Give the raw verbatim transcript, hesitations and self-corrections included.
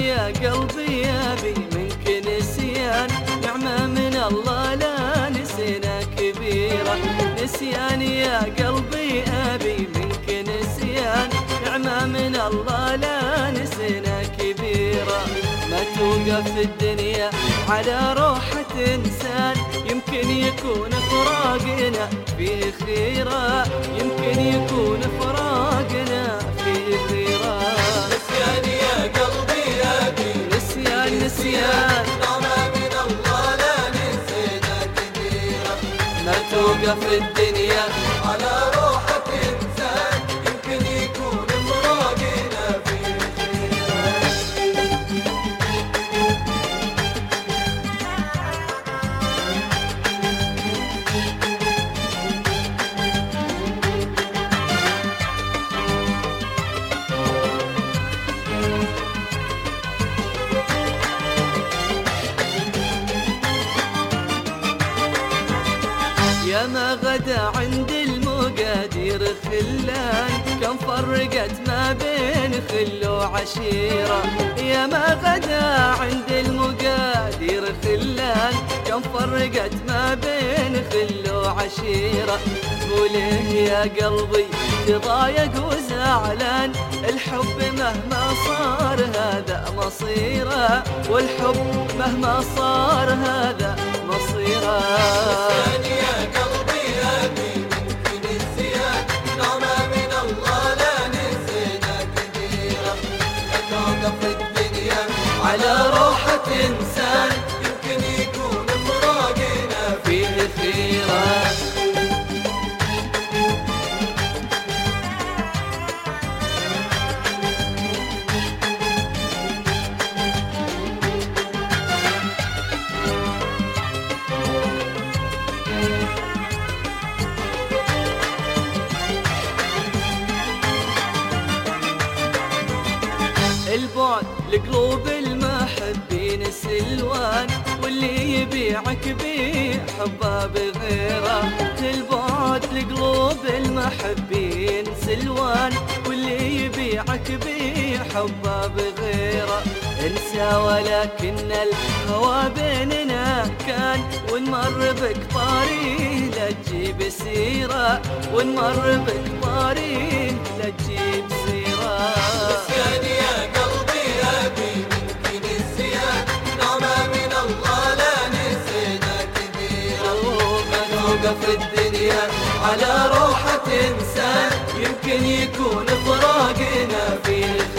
يا قلبي يابي منك نسيان، نعمة من الله لا نسينا كبيرة. نسيان يا قلبي أبي منك نسيان، نعمة من الله لا نسينا كبيرة. ما توقف الدنيا على روحة إنسان، يمكن يكون فراقنا فيه خيرة، يمكن يكون فراقنا فيه خيرة. نسيان يا قلبي أبي نسيان نسيان نعمة من الله لا نسينا كبيرة. ما توقف الدنيا على روحة إنسان، يمكن يكون فراقنا فيه خيرة. يا ما غدا عند المقادير خلان، كم فرقت ما بين خل وعشيرة. يا ما غدا عند المقادير خلان، كم فرقت ما بين خل وعشيرة. قوله يا قلبي تضايق وزعلان، الحب مهما صار هذا مصيره، والحب مهما صار هذا مصيره. نسيان يا قلبي أبي منك نسيان، نعمة من الله لا نسينا كبيرة. لا توقف الدنيا على روحة إنسان، يمكن يكون فراقنا فيه خيرة. البعد لقلوب المحبين سلوان، واللي يبيعك بيه حبه بغيره. البعد لقلوب المحبين سلوان، واللي يبيعك بيه حبه بغيره. انسى ولكن الهوى بيننا كان، ونمر بك طاري لا تجيب سيره، ونمر بك طاري لا تجيب سيره. نسيان يا قلبي أبي منك نسيان، نعمة من الله لا نسينا كبيرة. ما توقف الدنيا على روحة إنسان، يمكن يكون فراقنا فيه